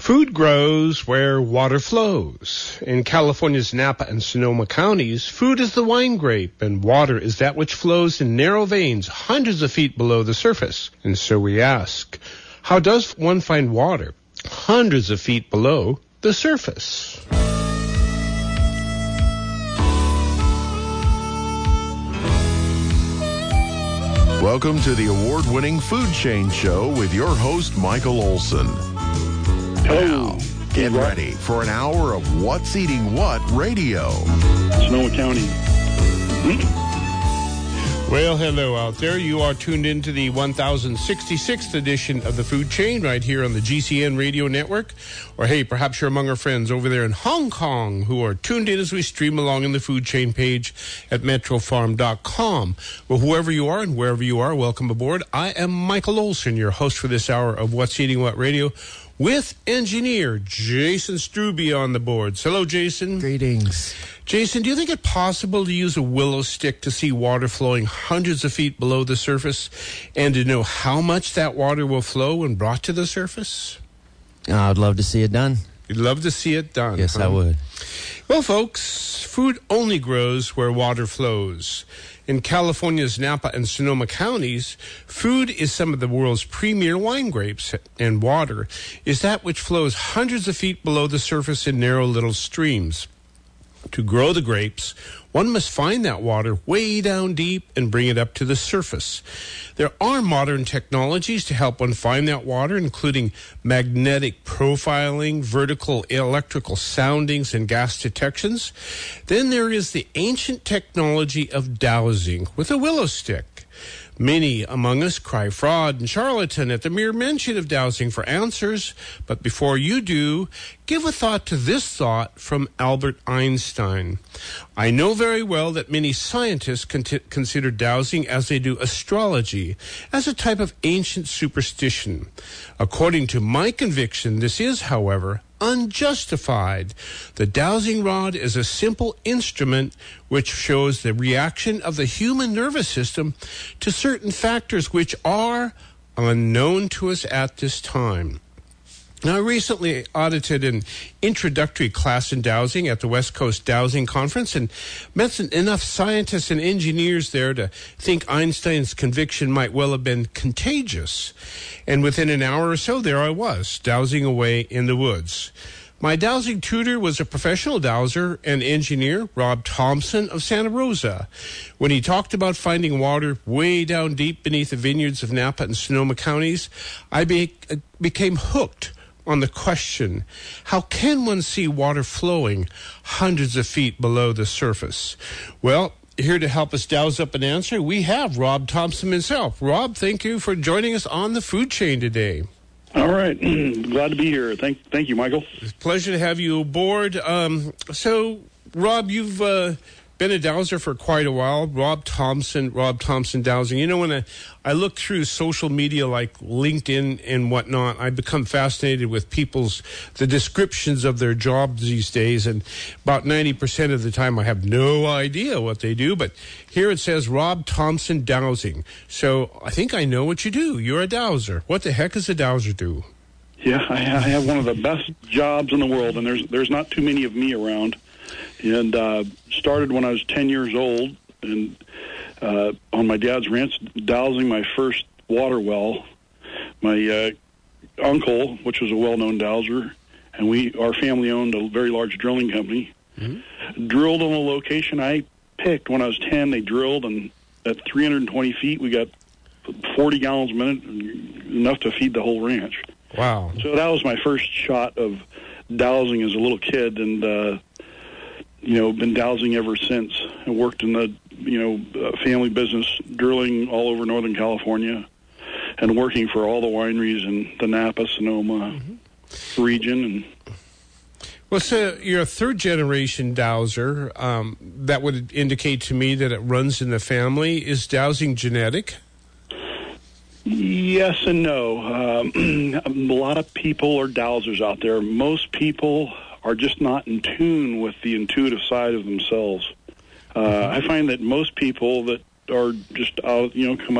Food grows where water flows. In California's Napa and Sonoma counties, food is the wine grape and water is that which flows in narrow veins hundreds of feet below the surface. And so we ask, how does one find water hundreds of feet below the surface? Welcome to the award-winning Food Chain Show with your host, Michael Olson. Now, get ready for an hour of What's Eating What radio. Sonoma County. Well, hello out there. You are tuned into the 1066th edition of the Food Chain right here on the GCN radio network. Or hey, perhaps you're among our friends over there in Hong Kong who are tuned in as we stream along in the Food Chain page at metrofarm.com. Well, whoever you are and wherever you are, welcome aboard. I am Michael Olson, your host for this hour of What's Eating What radio, with engineer Jason Struby on the boards. Hello, Jason. Greetings. Jason, do you think it possible to use a willow stick to see water flowing hundreds of feet below the surface and to know how much that water will flow when brought to the surface? I'd love to see it done. You'd love to see it done. Yes, I would. Well, folks, food only grows where water flows. In California's Napa and Sonoma counties, food is some of the world's premier wine grapes, and water is that which flows hundreds of feet below the surface in narrow little streams. To grow the grapes, one must find that water way down deep and bring it up to the surface. There are modern technologies to help one find that water, including magnetic profiling, vertical electrical soundings, and gas detections. Then there is the ancient technology of dowsing with a willow stick. Many among us cry fraud and charlatan at the mere mention of dowsing for answers. But before you do, give a thought to this thought from Albert Einstein. I know very well that many scientists consider dowsing, as they do astrology, as a type of ancient superstition. According to my conviction, this is, however, unjustified. The dowsing rod is a simple instrument which shows the reaction of the human nervous system to certain factors which are unknown to us at this time. Now, I recently audited an introductory class in dowsing at the West Coast Dowsing Conference and met enough scientists and engineers there to think Einstein's conviction might well have been contagious. And within an hour or so, there I was, dowsing away in the woods. My dowsing tutor was a professional dowser and engineer, Rob Thompson of Santa Rosa. When he talked about finding water way down deep beneath the vineyards of Napa and Sonoma counties, I became hooked on the question, how can one see water flowing hundreds of feet below the surface? Well, here to help us douse up an answer, we have Rob Thompson himself. Rob, thank you for joining us on the Food Chain today. All right. Glad to be here. Thank you, Michael. It's a pleasure to have you aboard. So, Rob, you've been a dowser for quite a while. Rob Thompson Dowsing. You know, when I look through social media like LinkedIn and whatnot, I become fascinated with the descriptions of their jobs these days. And about 90% of the time, I have no idea what they do. But here it says Rob Thompson Dowsing. So I think I know what you do. You're a dowser. What the heck does a dowser do? Yeah, I have one of the best jobs in the world, and there's not too many of me around. And started when I was 10 years old, and on my dad's ranch, dowsing my first water well. My uncle, which was a well-known dowser, and our family owned a very large drilling company, drilled on the location I picked when I was 10. They drilled, and at 320 feet, we got 40 gallons a minute, enough to feed the whole ranch. Wow. So that was my first shot of dowsing as a little kid, and been dowsing ever since. I worked in the, family business, drilling all over Northern California and working for all the wineries in the Napa, Sonoma region. Well, so you're a third-generation dowser. That would indicate to me that it runs in the family. Is dowsing genetic? Yes and no. A lot of people are dowsers out there. Most people are just not in tune with the intuitive side of themselves. I find that most people that are just out, come up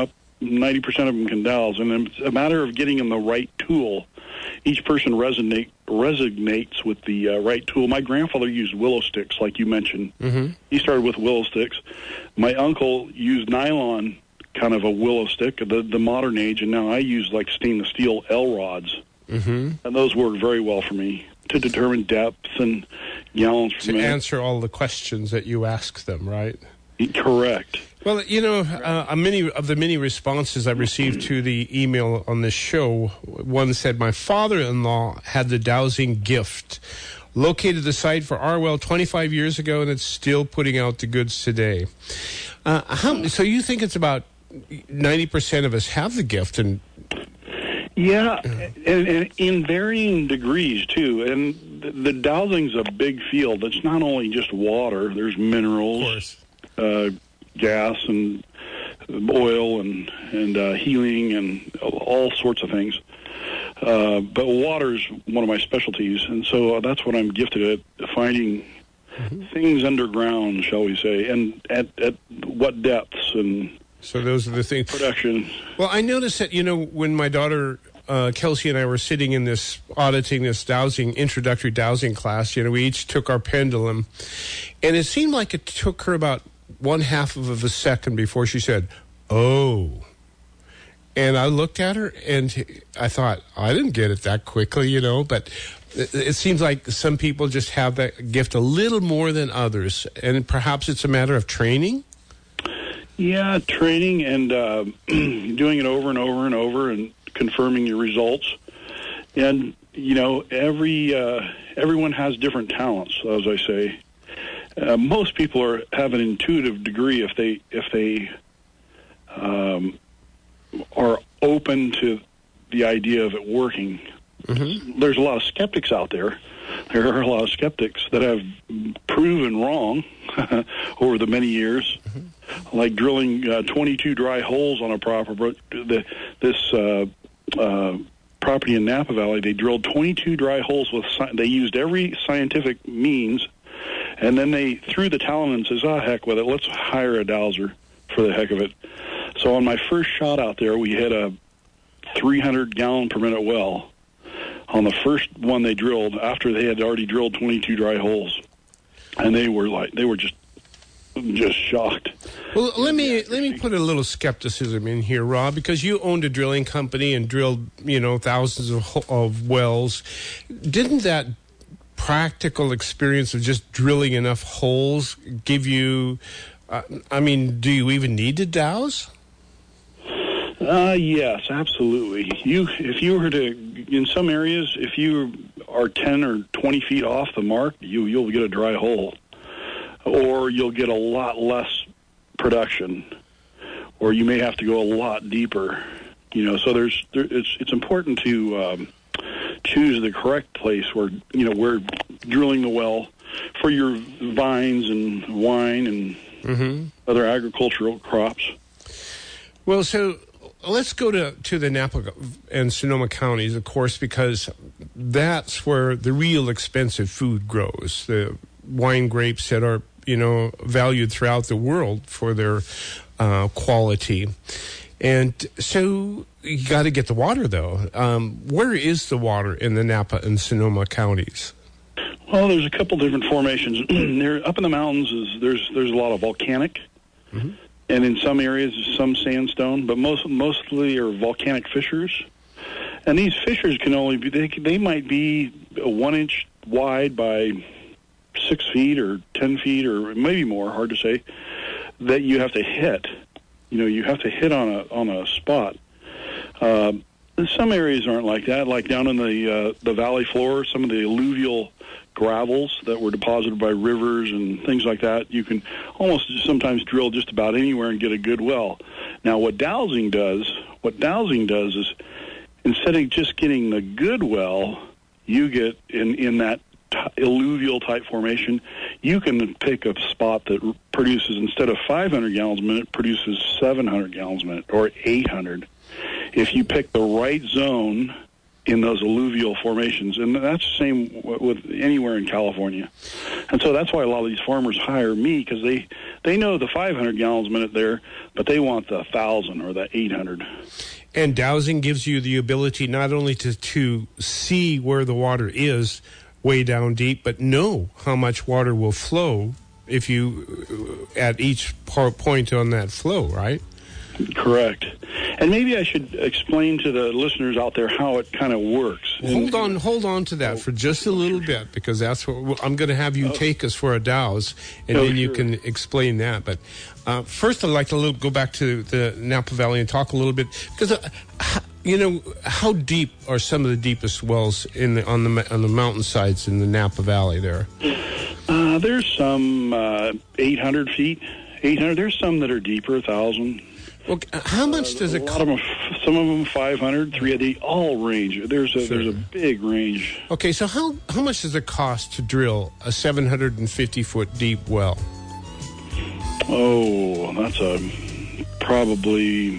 90% of them can dowse, and it's a matter of getting them the right tool. Each person resonates with the right tool. My grandfather used willow sticks, like you mentioned. Mm-hmm. He started with willow sticks. My uncle used nylon, kind of a willow stick, the modern age, and now I use like stainless steel L rods. Mm-hmm. And those work very well for me to determine depth and gallons per minute. To answer all the questions that you ask them, right? Correct. Well, many responses I received to the email on this show, one said, my father-in-law had the dowsing gift, located the site for our well 25 years ago, and it's still putting out the goods today. So you think it's about 90% of us have the gift? And yeah, and in varying degrees, too. And the dowsing's a big field. It's not only just water. There's minerals, gas and oil and healing and all sorts of things. But water is one of my specialties, and so that's what I'm gifted at, finding things underground, shall we say, and at what depths and so those are the things. Production. Well, I noticed that, when my daughter Kelsey and I were sitting in this, auditing this introductory dowsing class, we each took our pendulum, and it seemed like it took her about 1/2 of a second before she said, "Oh." And I looked at her, and I thought, I didn't get it that quickly, but it seems like some people just have that gift a little more than others, and perhaps it's a matter of training? Yeah, training and doing it over and over and over and confirming your results. And, everyone has different talents, as I say. Most people have an intuitive degree if they are open to the idea of it working. Mm-hmm. There's a lot of skeptics out there. There are a lot of skeptics that have proven wrong over the many years, like drilling 22 dry holes on a property. This property in Napa Valley, they drilled 22 dry holes they used every scientific means, and then they threw the towel in and says, heck with it, let's hire a dowser for the heck of it. So on my first shot out there, we hit a 300-gallon per minute well on the first one they drilled after they had already drilled 22 dry holes, and they were just shocked. Well, let me put a little skepticism in here, Rob, because you owned a drilling company and drilled thousands of wells. Didn't that practical experience of just drilling enough holes give you? Do you even need to dowse? Yes, absolutely. If you were to, in some areas, if you are 10 or 20 feet off the mark, you'll get a dry hole, or you'll get a lot less production, or you may have to go a lot deeper. So it's important to choose the correct place where drilling the well for your vines and wine and other agricultural crops. Well, so let's go to the Napa and Sonoma counties, of course, because that's where the real expensive food grows. The wine grapes that are, valued throughout the world for their quality. And so you got to get the water, though. Where is the water in the Napa and Sonoma counties? Well, there's a couple different formations. There, up in the mountains, there's a lot of volcanic. Mm-hmm. And in some areas, some sandstone, but mostly are volcanic fissures. And these fissures can only be, they might be 1 inch wide by 6 feet or 10 feet or maybe more, hard to say, that you have to hit. You have to hit on a spot. Some areas aren't like that, like down in the valley floor, some of the alluvial gravels that were deposited by rivers and things like that. You can almost sometimes drill just about anywhere and get a good well. Now, what dowsing does is instead of just getting the good well, you get in that alluvial type formation, you can pick a spot that produces, instead of 500 gallons a minute, produces 700 gallons a minute or 800. If you pick the right zone in those alluvial formations, and that's the same with anywhere in California. And so that's why a lot of these farmers hire me, because they know the 500 gallons a minute there, but they want the 1,000 or the 800. And dowsing gives you the ability not only to see where the water is way down deep, but know how much water will flow if you at each point on that flow, right? Correct. And maybe I should explain to the listeners out there how it kind of works. Hold on to that for just a little bit, because that's what I'm going to have you take us for a douse, and then you can explain that. But first, I'd like to go back to the Napa Valley and talk a little bit, because how deep are some of the deepest wells on the mountainsides in the Napa Valley there? There's some 800 feet. 800. There's some that are deeper, 1,000. Well, how much does it cost? Some of them 500, 300, they all range. There's a big range. Okay, so how much does it cost to drill a 750-foot deep well? Oh, that's probably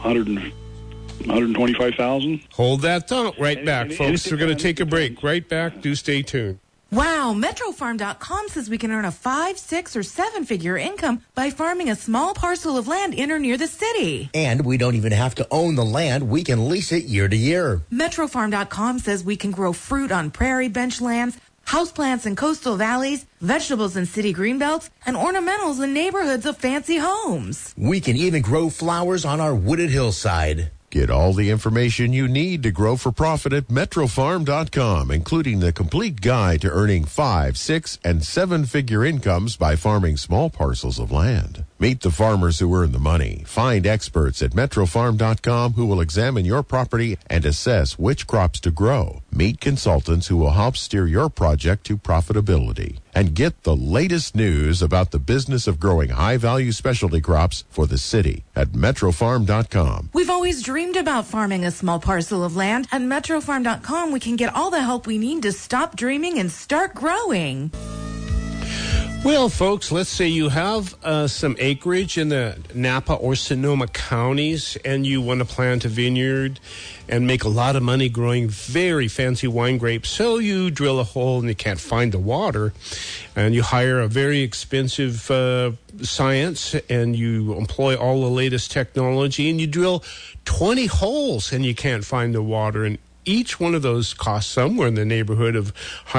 125,000. Hold that thought right back, folks. We're going to take a break. Right back. Do stay tuned. Wow, MetroFarm.com says we can earn a 5, 6, or 7-figure income by farming a small parcel of land in or near the city. And we don't even have to own the land. We can lease it year to year. MetroFarm.com says we can grow fruit on prairie bench lands, houseplants in coastal valleys, vegetables in city greenbelts, and ornamentals in neighborhoods of fancy homes. We can even grow flowers on our wooded hillside. Get all the information you need to grow for profit at MetroFarm.com, including the complete guide to earning 5, 6, and 7-figure incomes by farming small parcels of land. Meet the farmers who earn the money. Find experts at MetroFarm.com who will examine your property and assess which crops to grow. Meet consultants who will help steer your project to profitability. And get the latest news about the business of growing high-value specialty crops for the city at MetroFarm.com. We've always dreamed about farming a small parcel of land. At MetroFarm.com, we can get all the help we need to stop dreaming and start growing. Well, folks, let's say you have some acreage in the Napa or Sonoma counties, and you want to plant a vineyard and make a lot of money growing very fancy wine grapes. So you drill a hole and you can't find the water, and you hire a very expensive science, and you employ all the latest technology, and you drill 20 holes and you can't find the water. And each one of those costs somewhere in the neighborhood of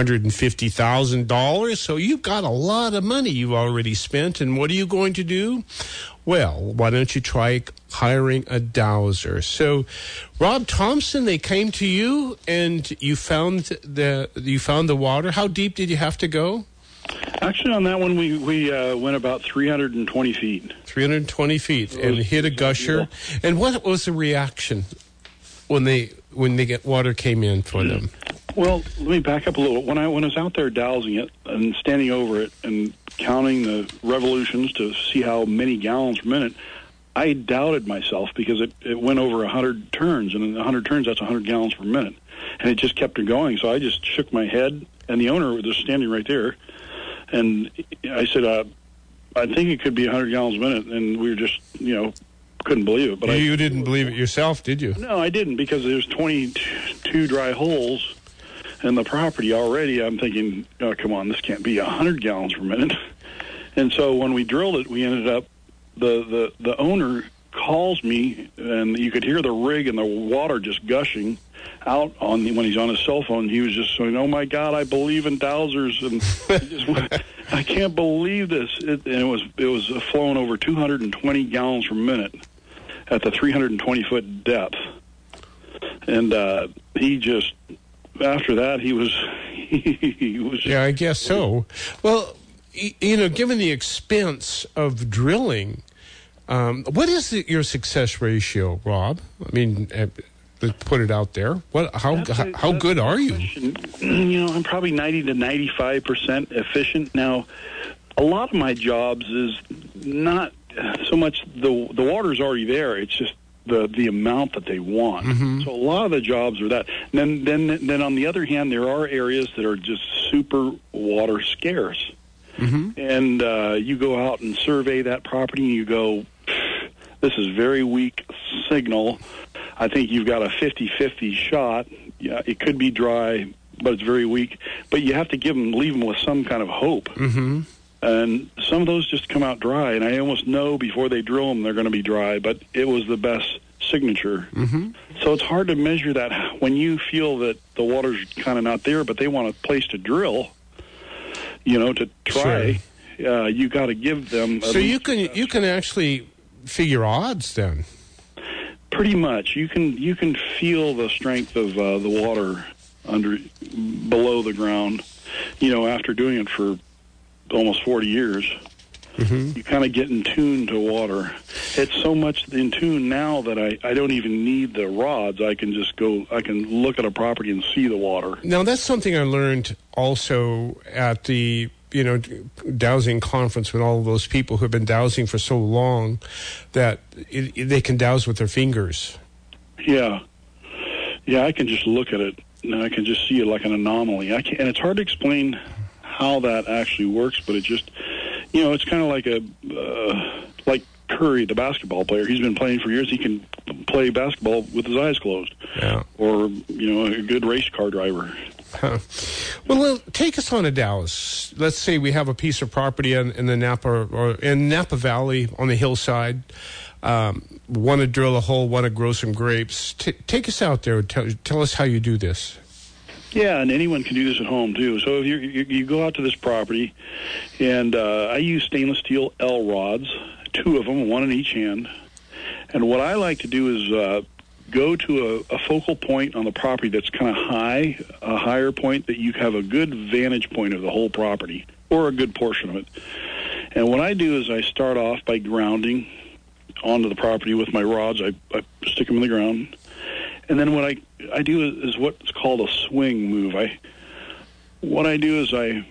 $150,000. So you've got a lot of money you've already spent. And what are you going to do? Well, why don't you try hiring a dowser? So, Rob Thompson, they came to you and you found the water. How deep did you have to go? Actually, on that one, we went about 320 feet. 320 feet and hit a gusher. And what was the reaction when water came in for them? Well, let me back up a little. When I was out there dowsing it and standing over it and counting the revolutions to see how many gallons per minute, I doubted myself because it went over 100 turns, and in 100 turns, that's 100 gallons per minute. And it just kept going, so I just shook my head, and the owner was just standing right there, and I said, I think it could be 100 gallons a minute, and we were just, couldn't believe it. But you didn't believe it yourself, did you? No, I didn't, because there's 22 dry holes in the property already. I'm thinking, oh, come on, this can't be 100 gallons per minute. And so when we drilled it, we ended up, the owner calls me, and you could hear the rig and the water just gushing out when he's on his cell phone. He was just saying, oh my God, I believe in dowsers, and I can't believe this. And it was flowing over 220 gallons per minute at the 320-foot depth. And he just, after that, he was yeah, I guess so. Well, given the expense of drilling, what is your success ratio, Rob? I mean, let's put it out there. How good are you? I'm probably 90 to 95% efficient. Now, a lot of my jobs is not so much the water's already there. It's just the amount that they want. Mm-hmm. So a lot of the jobs are that. And then on the other hand, there are areas that are just super water scarce. Mm-hmm. And you go out and survey that property, and you go, this is very weak signal. I think you've got a 50-50 shot. Yeah, it could be dry, but it's very weak. But you have to leave them with some kind of hope. Mm-hmm. And some of those just come out dry, and I almost know before they drill them they're going to be dry, but it was the best signature. Mm-hmm. So it's hard to measure that when you feel that the water's kind of not there, but they want a place to drill, to try. Sure. You got to give them. So you can actually figure odds then. Pretty much, you can feel the strength of the water below the ground. After doing it for almost 40 years, mm-hmm. you kind of get in tune to water. It's so much in tune now that I don't even need the rods. I can look at a property and see the water. Now, that's something I learned also at the dowsing conference with all of those people who have been dowsing for so long that they can dowse with their fingers. Yeah, I can just look at it and I can just see it like an anomaly. And it's hard to explain how that actually works, but it just, it's kind of like like Curry, the basketball player. He's been playing for years. He can play basketball with his eyes closed. Yeah. Or, a good race car driver. Huh. Well, take us on a dowse. Let's say we have a piece of property in the Napa or in Napa Valley on the hillside. Want to drill a hole, want to grow some grapes. Take us out there. Tell us how you do this. Yeah, and anyone can do this at home, too. So if you go out to this property, and I use stainless steel L rods, 2 of them, 1 in each hand. And what I like to do is go to a focal point on the property that's kind of high, a higher point that you have a good vantage point of the whole property, or a good portion of it. And what I do is I start off by grounding onto the property with my rods. I stick them in the ground. And then what I do is what's called a swing move. What I do is I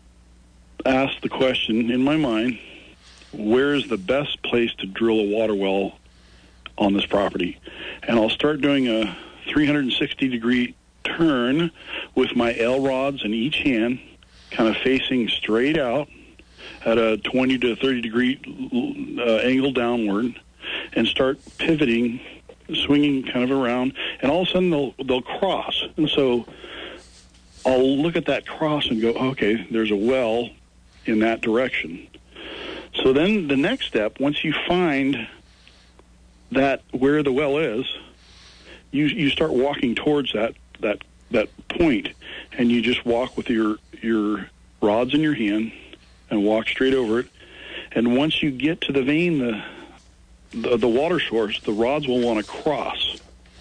ask the question in my mind, where is the best place to drill a water well on this property? And I'll start doing a 360-degree turn with my L rods in each hand, kind of facing straight out at a 20 to 30-degree angle downward, and start pivoting, swinging kind of around, and all of a sudden they'll cross. And so I'll look at that cross and go, okay, there's a well in that direction. So then the next step, once you find that where the well is, you start walking towards that point, and you just walk with your rods in your hand and walk straight over it. And once you get to the vein, the water source, the rods will want to cross.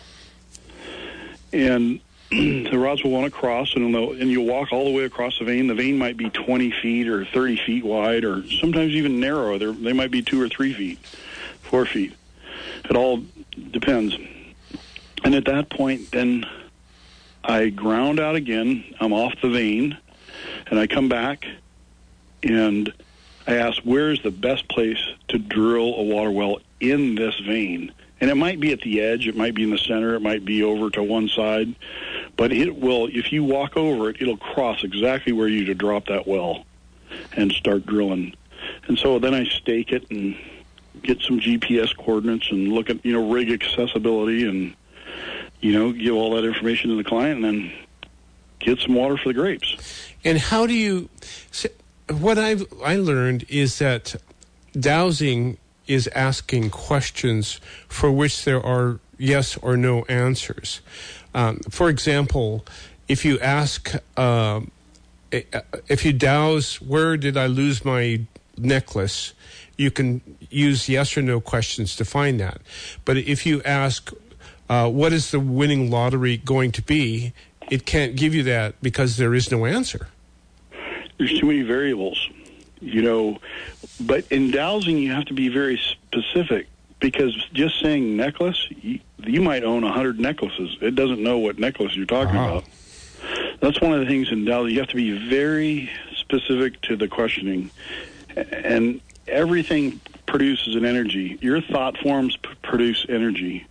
And the rods will want to cross, and you walk all the way across the vein. The vein might be 20 feet or 30 feet wide, or sometimes even narrow. They might be 2 or 3 feet, 4 feet. It all depends. And at that point, then I ground out again. I'm off the vein, and I come back, and I ask, where's the best place to drill a water well in this vein? And it might be at the edge, it might be in the center, it might be over to one side, but it will, if you walk over it, it'll cross exactly where you to drop that well and start drilling. And so then I stake it and get some GPS coordinates and look at, rig accessibility and, give all that information to the client and then get some water for the grapes. And how do you... What I learned is that dowsing is asking questions for which there are yes or no answers. For example, if you ask, if you dowse, where did I lose my necklace? You can use yes or no questions to find that. But if you ask, what is the winning lottery going to be? It can't give you that because there is no answer. There's too many variables, but in dowsing you have to be very specific, because just saying necklace, you might own 100 necklaces. It doesn't know what necklace you're talking about. That's one of the things in dowsing. You have to be very specific to the questioning, and everything produces an energy. Your thought forms produce energy.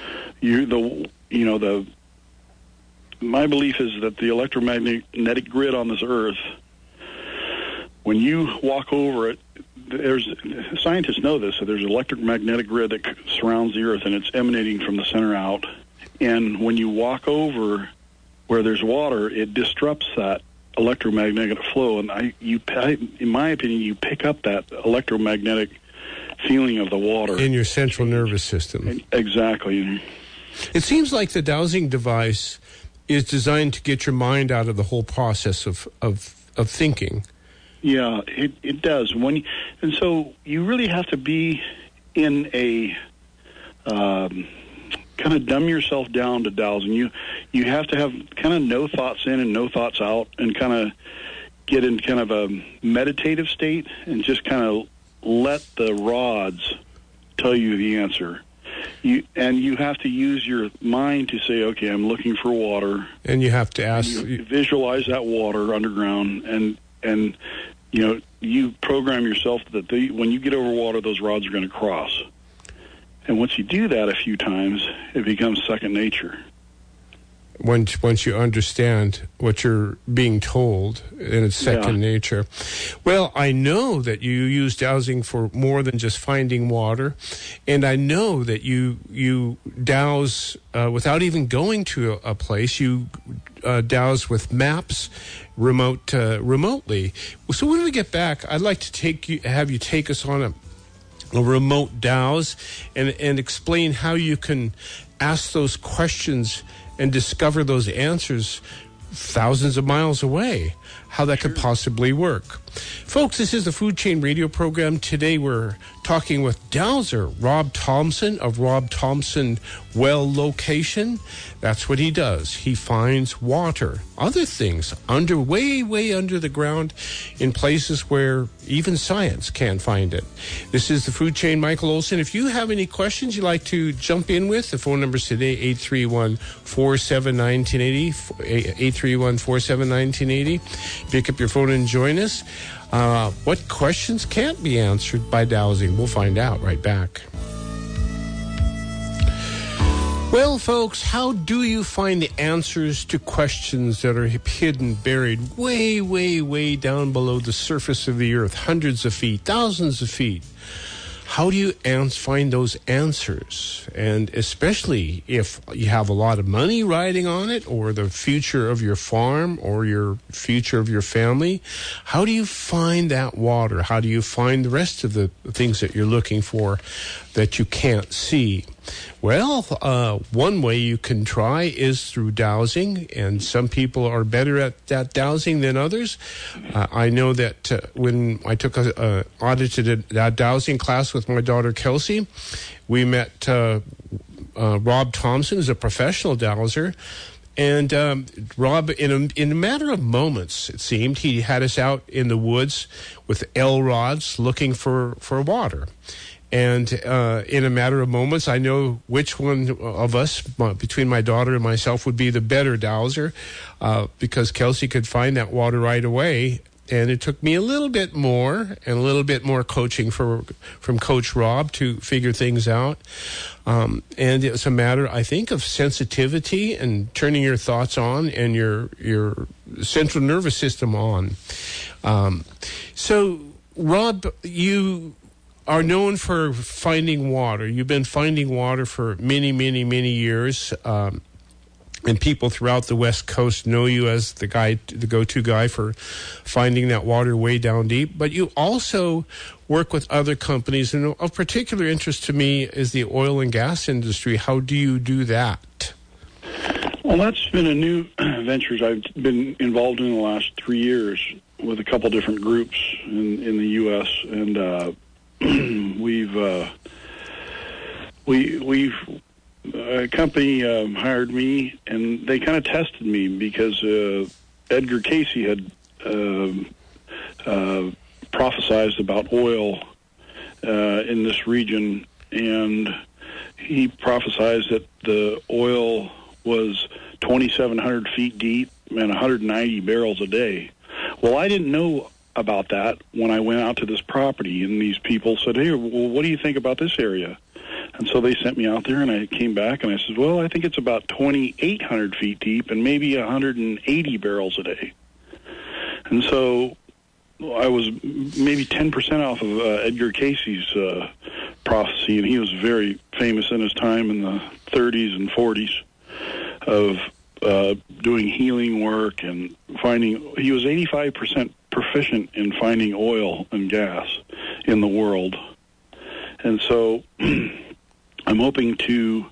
My belief is that the electromagnetic grid on this earth, when you walk over it, scientists know this, that there's an electromagnetic grid that surrounds the earth, and it's emanating from the center out. And when you walk over where there's water, it disrupts that electromagnetic flow, and in my opinion, you pick up that electromagnetic feeling of the water in your central nervous system. Exactly. It seems like the dowsing device is designed to get your mind out of the whole process of thinking. Yeah, it does. And so you really have to be in a kind of dumb yourself down to dowsing. You have to have kind of no thoughts in and no thoughts out, and kind of get in kind of a meditative state and just kind of let the rods tell you the answer. You have to use your mind to say, okay, I'm looking for water. And you have to ask. You visualize that water underground, and you program yourself that when you get over water, those rods are going to cross. And once you do that a few times, it becomes second nature. Once you understand what you're being told, and it's second nature. Well, I know that you use dowsing for more than just finding water, and I know that you dowse without even going to a place. You dowse with maps remotely. So when we get back, I'd like to have you take us on a remote dowse and explain how you can ask those questions and discover those answers thousands of miles away, how that could possibly work. Folks, this is the Food Chain Radio program. Today we're talking with dowser Rob Thompson of Rob Thompson Well Location. That's what he does. He finds water, other things, way under the ground in places where even science can't find it. This is the Food Chain. Michael Olson. If you have any questions you'd like to jump in with, the phone number is today 831-479-1980, 831-479-1980. Pick up your phone and join us. What questions can't be answered by dowsing? We'll find out right back. Well, folks, how do you find the answers to questions that are hidden, buried way down below the surface of the earth, hundreds of feet, thousands of feet? How do you find those answers? And especially if you have a lot of money riding on it, or the future of your farm, or your future of your family, how do you find that water? How do you find the rest of the things that you're looking for that you can't see? Well, one way you can try is through dowsing, and some people are better at that dowsing than others. I know that when I took a audited dowsing class with my daughter Kelsey, we met Rob Thompson, who's a professional dowser. And Rob, in a matter of moments, it seemed, he had us out in the woods with L rods looking for water. And in a matter of moments, I know which one of us, between my daughter and myself, would be the better dowser, because Kelsey could find that water right away. And it took me a little bit more coaching from Coach Rob to figure things out. And it's a matter, I think, of sensitivity and turning your thoughts on and your central nervous system on. So, Rob, you are known for finding water. You've been finding water for many years. And people throughout the West Coast know you as the go-to guy for finding that water way down deep. But you also work with other companies, and of particular interest to me is the oil and gas industry. How do you do that? Well, that's been a new venture I've been involved in the last 3 years with a couple different groups in the U.S. And a company hired me, and they kind of tested me because Edgar Cayce had prophesized about oil in this region, and he prophesied that the oil was 2,700 feet deep and 190 barrels a day. Well, I didn't know about that when I went out to this property, and these people said, "Hey, well, what do you think about this area?" And so they sent me out there, and I came back, and I said, well, I think it's about 2,800 feet deep and maybe 180 barrels a day. And so I was maybe 10% off of Edgar Cayce's prophecy, and he was very famous in his time in the 30s and 40s of doing healing work and finding. He was 85% proficient in finding oil and gas in the world, and so I'm hoping to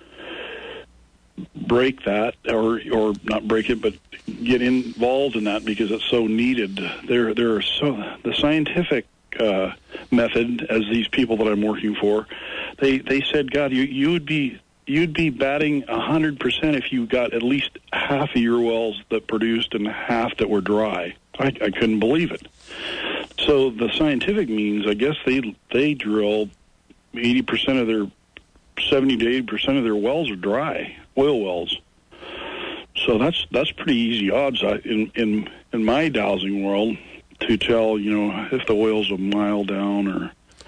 break that, or not break it, but get involved in that because it's so needed. There are the scientific method, as these people that I'm working for, they said, God, you'd be batting 100% if you got at least half of your wells that produced and half that were dry. I couldn't believe it. So the scientific means, I guess they drill 80% of their 70 to 80% of their wells are dry, oil wells. So that's pretty easy odds in my dowsing world to tell, if the oil's a mile down or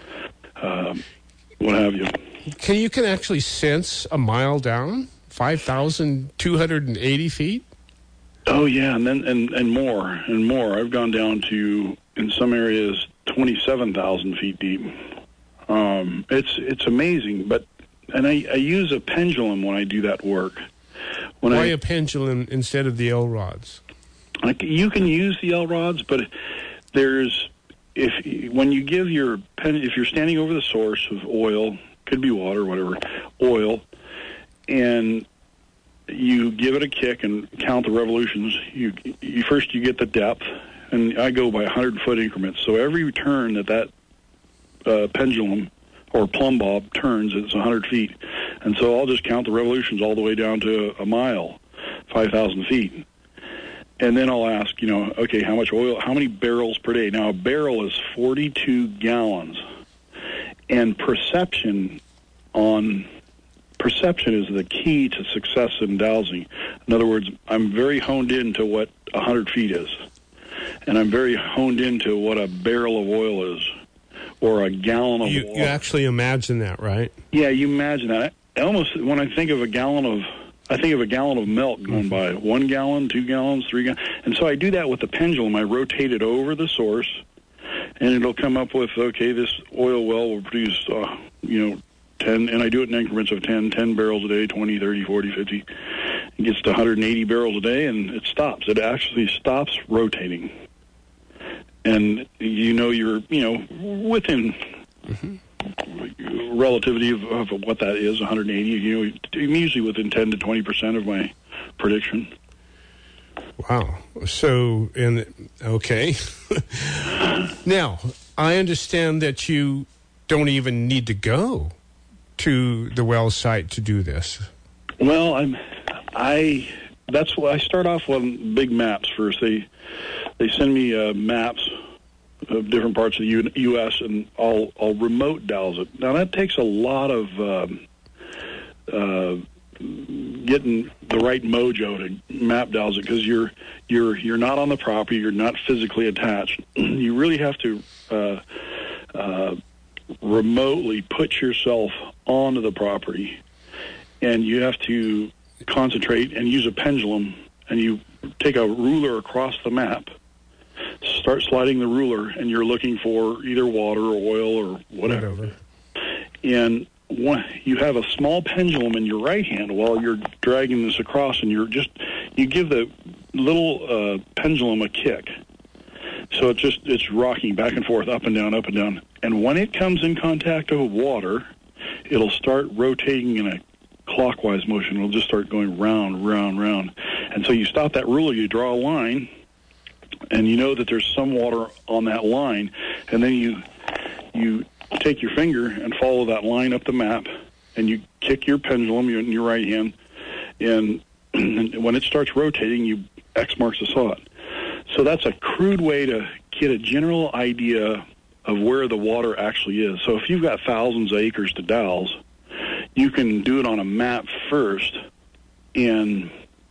what have you. You can actually sense a mile down, 5,280 feet? Oh yeah, and then and more. I've gone down to, in some areas, 27,000 feet deep. It's amazing, and I use a pendulum when I do that work. Why a pendulum instead of the L rods? You can use the L rods, but when you give if you're standing over the source of oil, could be water, whatever, oil, and you give it a kick and count the revolutions. You first get the depth, and I go by 100-foot increments. So every turn that pendulum or plumb bob turns, it's 100 feet. And so I'll just count the revolutions all the way down to a mile, 5,000 feet. And then I'll ask, okay, how much oil, how many barrels per day? Now, a barrel is 42 gallons. And perception is the key to success in dowsing. In other words, I'm very honed into what 100 feet is. And I'm very honed into what a barrel of oil is, or a gallon of water. You actually imagine that, right? Yeah, you imagine that. When I think of a gallon of milk going by, 1 gallon, 2 gallons, 3 gallons. And so I do that with the pendulum. I rotate it over the source, and it'll come up with, okay, this oil well will produce, 10, and I do it in increments of 10 barrels a day, 20, 30, 40, 50. It gets to 180 barrels a day, and it stops. It actually stops rotating. And you're, within relativity of what that is, 180, I'm usually within 10 to 20% of my prediction. Wow. So, okay. Now, I understand that you don't even need to go to the well site to do this. Well, that's why I start off on big maps first. They send me maps of different parts of the U.S. and I'll remote dowse it. Now that takes a lot of getting the right mojo to map dowse it, because you're not on the property, you're not physically attached. You really have to remotely put yourself onto the property, and you have to concentrate and use a pendulum, and you take a ruler across the map, start sliding the ruler, and you're looking for either water or oil or whatever. And you have a small pendulum in your right hand while you're dragging this across, and you give the little pendulum a kick. So it's rocking back and forth, up and down, up and down. And when it comes in contact with water, it'll start rotating in a clockwise motion. It'll just start going round, round, round. And so you stop that ruler, you draw a line, and you know that there's some water on that line, and then you take your finger and follow that line up the map, and you kick your pendulum in your right hand, and when it starts rotating, X marks the spot. So that's a crude way to get a general idea of where the water actually is. So if you've got thousands of acres to dowse, you can do it on a map first and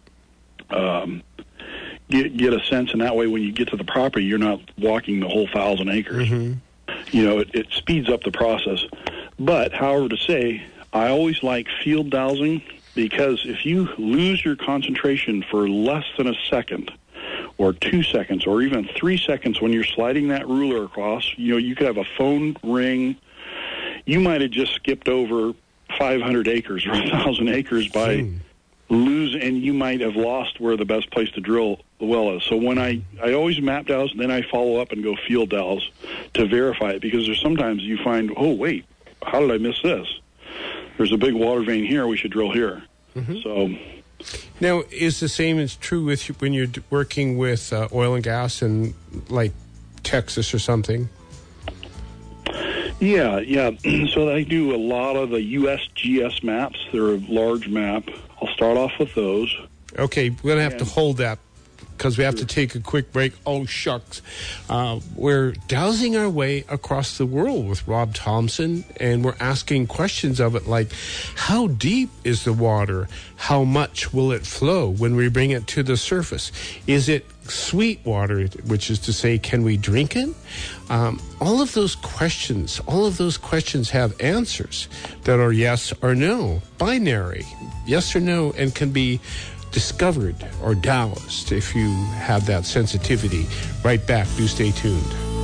get a sense, and that way when you get to the property, you're not walking the whole 1,000 acres. Mm-hmm. It speeds up the process. But, however to say, I always like field dowsing, because if you lose your concentration for less than a second, or 2 seconds, or even 3 seconds when you're sliding that ruler across, you could have a phone ring. You might have just skipped over 500 acres or 1,000 acres by lose, and you might have lost where the best place to drill the well is. So when I always map dowse, then I follow up and go field dowse to verify it, because there's sometimes you find, oh, wait, how did I miss this? There's a big water vein here, we should drill here. So now, is the same is true with when you're working with oil and gas in, like, Texas or something? Yeah. So I do a lot of the USGS maps. They're a large map. I'll start off with those. Okay, we're going to have to hold that because we have to take a quick break. Oh, shucks. We're dowsing our way across the world with Rob Thompson, and we're asking questions of it like, how deep is the water? How much will it flow when we bring it to the surface? Is it sweet water, which is to say, can we drink it? All of those questions have answers that are yes or no, binary, yes or no, and can be discovered or dowsed if you have that sensitivity. Right back. Do stay tuned.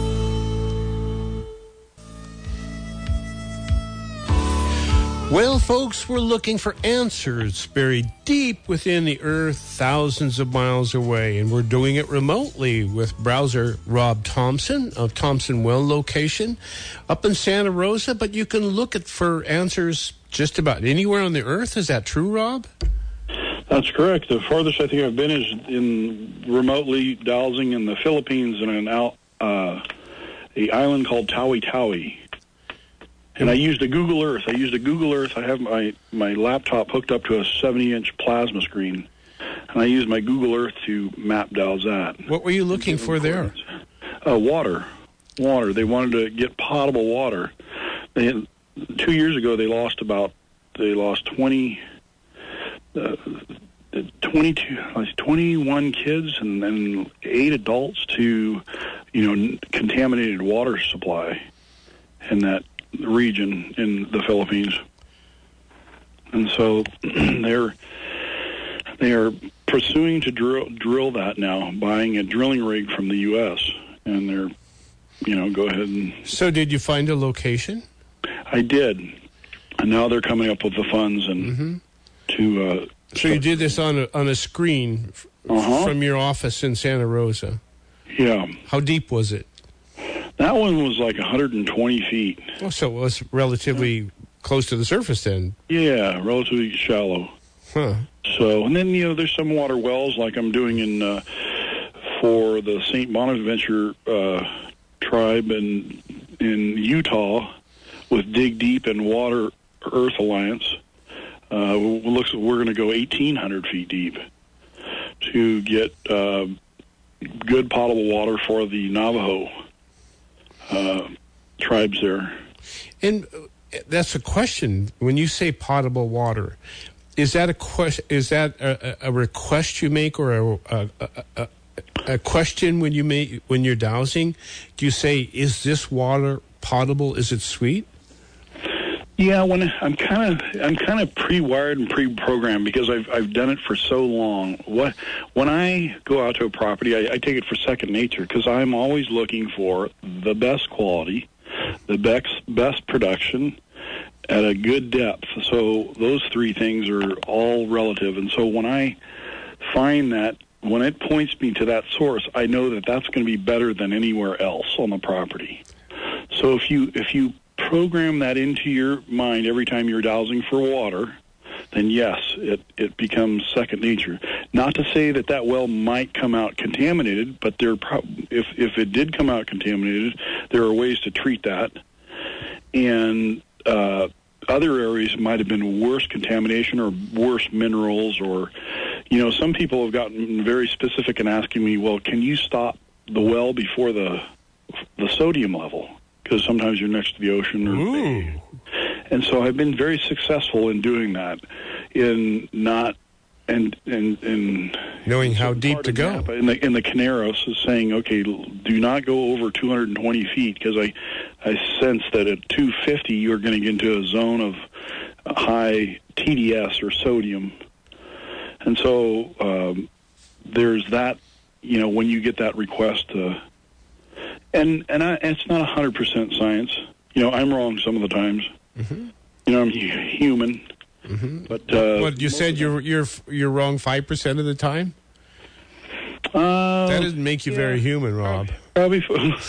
Well, folks, we're looking for answers buried deep within the earth, thousands of miles away, and we're doing it remotely with browser Rob Thompson of Thompson Well location up in Santa Rosa, but you can look for answers just about anywhere on the earth. Is that true, Rob? That's correct. The farthest I think I've been is in remotely dowsing in the Philippines in an island called Tawi-Tawi. And I used a Google Earth. I have my laptop hooked up to a 70-inch plasma screen, and I used my Google Earth to map dowse that. What were you looking for there? Water. They wanted to get potable water. 2 years ago, they lost 21 kids and 8 adults to, contaminated water supply in that region in the Philippines. And so they are pursuing to drill that now, buying a drilling rig from the U.S. And they're, go ahead and... So did you find a location? I did. And now they're coming up with the funds and to... So you did this on a screen from your office in Santa Rosa? Yeah. How deep was it? That one was like 120 feet. Oh, so it was relatively close to the surface then? Yeah, relatively shallow. Huh. So, and then, there's some water wells like I'm doing for the St. Bonaventure tribe in Utah with Dig Deep and Water Earth Alliance. Looks like we're going to go 1,800 feet deep to get good potable water for the Navajo tribes there. And that's a question. When you say potable water, is that a request you make, or a question when you're dowsing? Do you say, is this water potable? Is it sweet? Yeah, when I'm kind of pre-wired and pre-programmed because I've done it for so long. When I go out to a property, I take it for second nature because I'm always looking for the best quality, the best production at a good depth. So those three things are all relative. And so when I find that, when it points me to that source, I know that that's going to be better than anywhere else on the property. So if you program that into your mind every time you're dowsing for water, then yes, it becomes second nature. Not to say that well might come out contaminated, but if it did come out contaminated, there are ways to treat that. And other areas might have been worse contamination or worse minerals, or some people have gotten very specific in asking me, well, can you stop the well before the sodium level? Because sometimes you're next to the ocean. And so I've been very successful in doing that, in not and knowing how deep to go. In the Caneros is saying, okay, do not go over 220 feet, because I sense that at 250 you're going to get into a zone of high TDS or sodium, and so there's that. When you get that request. And it's not 100% science. I'm wrong some of the times. I'm human. But What you said you're wrong 5% of the time? That doesn't make you very human, Rob. Probably.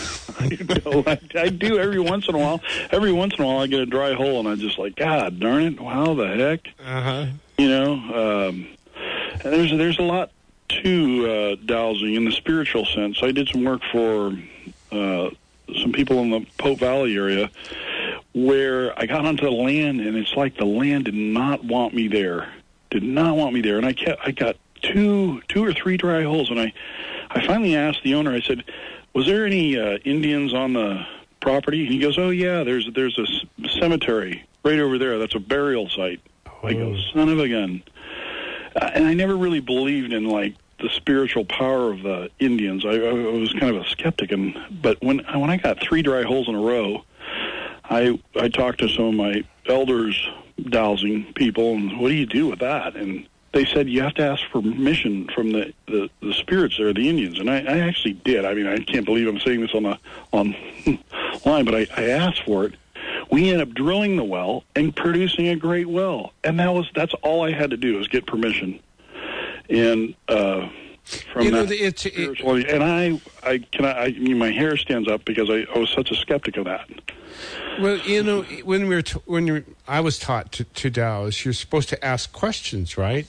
I do every once in a while. Every once in a while, I get a dry hole, and I'm just like, God darn it! How the heck? You know, and there's a lot to dowsing in the spiritual sense. I did some work for some people in the Pope Valley area, where I got onto the land, and it's like the land did not want me there. And I got two or three dry holes, and I finally asked the owner. I said, "Was there any Indians on the property?" And he goes, "Oh yeah, there's a cemetery right over there. That's a burial site." I go, "Son of a gun!" And I never really believed in like the spiritual power of the Indians. I was kind of a skeptic, but when I got three dry holes in a row, I talked to some of my elders, dowsing people, and what do you do with that? And they said you have to ask permission from the spirits there, the Indians. And I actually did. I mean, I can't believe I'm saying this on line, but I asked for it. We ended up drilling the well and producing a great well, and that's all I had to do was get permission. And from spirituality, and I mean, my hair stands up because I was such a skeptic of that. Well, you know, I was taught to douse, you're supposed to ask questions, right?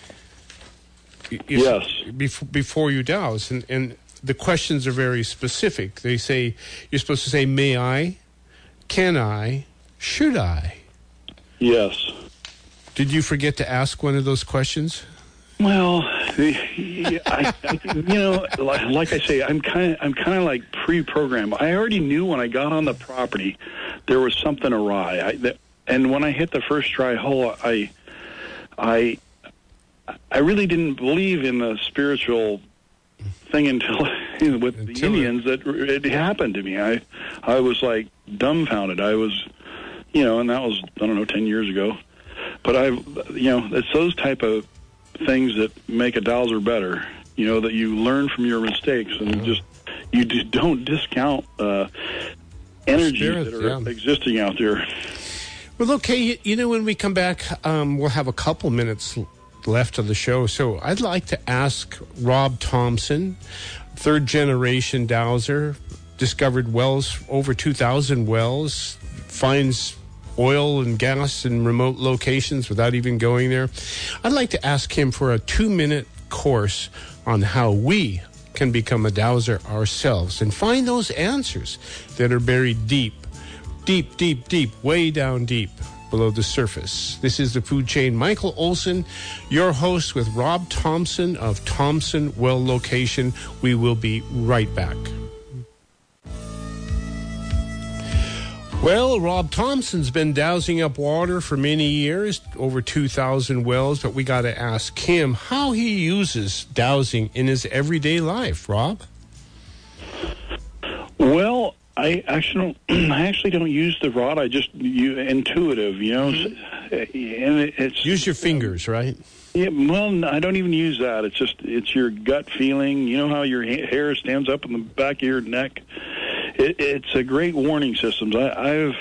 Yes. Before you douse, and the questions are very specific. They say you're supposed to say, "May I? Can I? Should I?" Yes. Did you forget to ask one of those questions? Well, you know, like I say, I'm kind of like pre-programmed. I already knew when I got on the property there was something awry. And when I hit the first dry hole, I really didn't believe in the spiritual thing until with the Indians that it happened to me. I was like dumbfounded. I was, you know, and that was, I don't know, 10 years ago. But it's those type of things that make a dowser better, you know, that you learn from your mistakes, and you just don't discount energies that are existing out there. Well, okay, you know, when we come back, we'll have a couple minutes left of the show, so I'd like to ask Rob Thompson, third-generation dowser, discovered wells, over 2,000 wells, finds oil and gas in remote locations without even going there. I'd like to ask him for a 2-minute course on how we can become a dowser ourselves and find those answers that are buried deep, way down deep below the surface. This is the Food Chain. Michael Olson, your host, with Rob Thompson of Thompson Well Location. We will be right back. Well, Rob Thompson's been dowsing up water for many years, over 2,000 wells, but we got to ask him how he uses dowsing in his everyday life. Rob? Well, I actually don't use the rod. I just use intuitive, you know. And it's use your fingers, right? Yeah. Well, I don't even use that. It's your gut feeling. You know how your hair stands up in the back of your neck. It's a great warning system. I've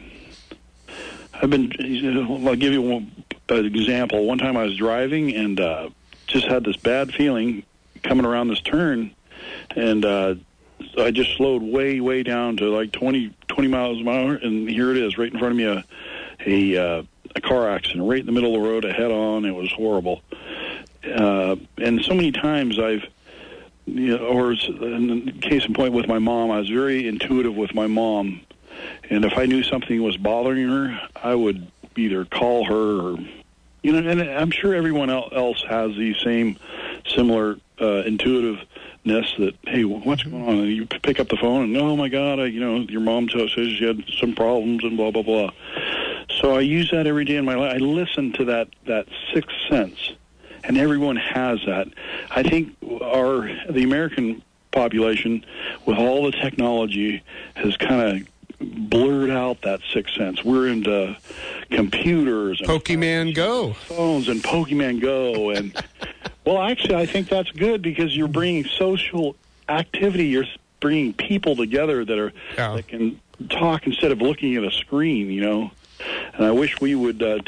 been. I'll give you an example. One time I was driving and just had this bad feeling coming around this turn, and I just slowed way down to like 20 miles an hour, and here it is, right in front of me, a car accident, right in the middle of the road, head on. It was horrible. And so many times or in case in point with my mom, I was very intuitive with my mom, and if I knew something was bothering her, I would either call her or, you know, and I'm sure everyone else has the same similar intuitiveness that, hey, what's going on? And you pick up the phone and, oh my God, your mom says she had some problems and blah, blah, blah. So I use that every day in my life. I listen to that sixth sense. And everyone has that. I think the American population, with all the technology, has kind of blurred out that sixth sense. We're into computers and Pokemon Go, phones and Pokemon Go, and well, actually, I think that's good because you're bringing social activity. You're bringing people together that can talk instead of looking at a screen. You know, and I wish we would teach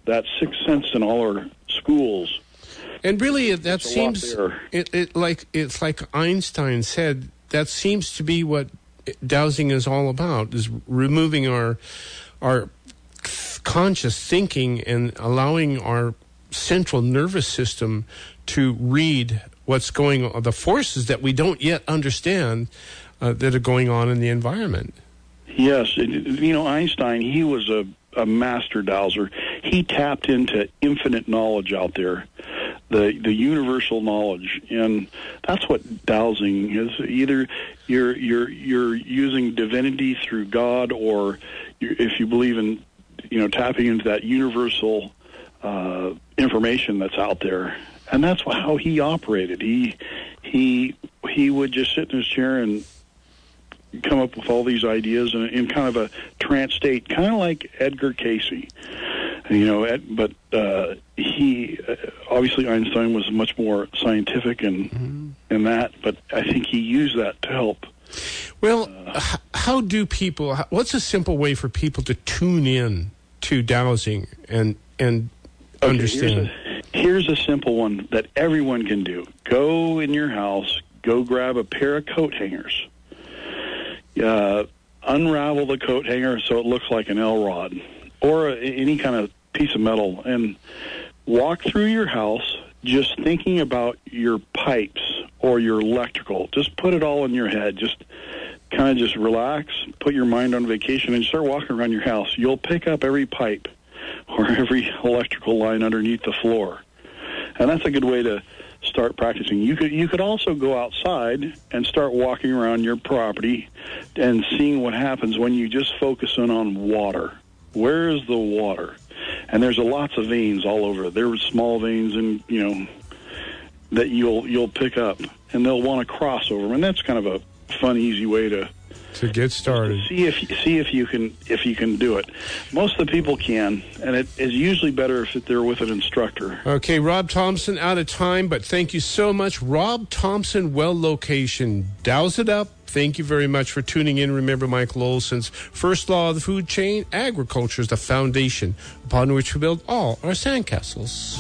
that sixth sense in all our schools. And really, that It's a lot seems there. it's like Einstein said. That seems to be what dowsing is all about: is removing our conscious thinking and allowing our central nervous system to read what's going on, the forces that we don't yet understand that are going on in the environment. Yes, Einstein, he was a master dowser. He tapped into infinite knowledge out there, the universal knowledge, and that's what dowsing is. Either you're using divinity through God, or if you believe in tapping into that universal information that's out there. And that's how he operated. He would just sit in his chair and come up with all these ideas in kind of a trance state, kind of like Edgar Cayce. But he obviously Einstein was much more scientific in that. But I think he used that to help. Well, how do people? What's a simple way for people to tune in to dowsing and understand? Here's a simple one that everyone can do. Go in your house, go grab a pair of coat hangers. Unravel the coat hanger so it looks like an L-rod or any kind of piece of metal, and walk through your house just thinking about your pipes or your electrical. Just put it all in your head. Just kind of just relax, put your mind on vacation, and start walking around your house. You'll pick up every pipe or every electrical line underneath the floor. And that's a good way to start practicing. You could also go outside and start walking around your property and seeing what happens when you just focus in on water. Where is the water? And there's lots of veins all over. There are small veins, and that you'll pick up, and they'll want to cross over them. And that's kind of a fun, easy way to get started. See if you can do it. Most of the people can, and it is usually better if they're with an instructor. Okay, Rob Thompson, out of time, but thank you so much. Rob Thompson, Well Location. Douse it up. Thank you very much for tuning in. Remember Michael Olson's first law of the food chain: agriculture is the foundation upon which we build all our sandcastles.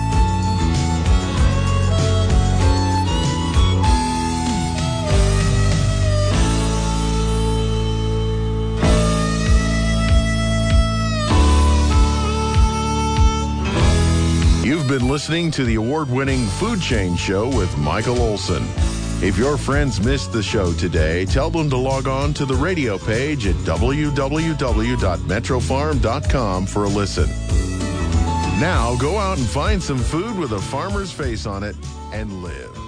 You've been listening to the award-winning Food Chain Show with Michael Olson. If your friends missed the show today, tell them to log on to the radio page at www.metrofarm.com for a listen. Now go out and find some food with a farmer's face on it and live.